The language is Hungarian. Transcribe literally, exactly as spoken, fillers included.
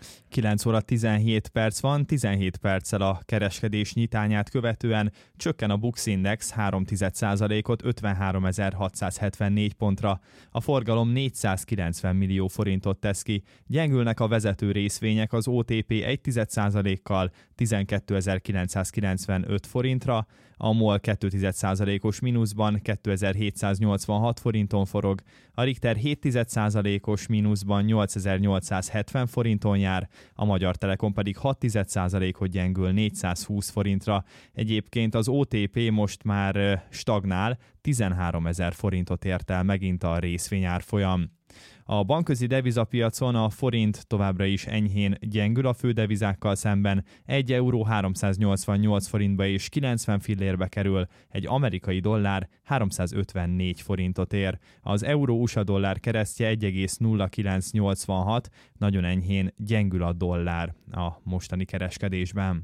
kilenc óra tizenhét perc van, tizenhét perccel a kereskedés nyitányát követően csökken a Bux Index három egzed százalékot ötvenháromezer-hatszázhetvennégy pontra. A forgalom négyszázkilencven millió forintot tesz ki, gyengülnek a vezető részvények, az o té pé egy egzed százalékkal tizenkétezer-kilencszázkilencvenöt forintra, a MOL két egzed százalékos mínuszban kétezer-hétszáznyolcvanhat forinton forog, a Richter hét egzed százalékos mínuszban nyolcezer-nyolcszázhetven forinton jár, a Magyar Telekom pedig hat egzed százalékot gyengül négyszázhúsz forintra. Egyébként az o té pé most már stagnál, tizenháromezer forintot ért el megint a részvényárfolyam. A bankközi devizapiacon a forint továbbra is enyhén gyengül a fődevizákkal szemben, egy euró háromszáznyolcvannyolc forintba és kilencven fillérbe kerül, egy amerikai dollár háromszázötvennégy forintot ér. Az euró-u es á dollár keresztje egy egész nulla kilenc nyolcvanhat, nagyon enyhén gyengül a dollár a mostani kereskedésben.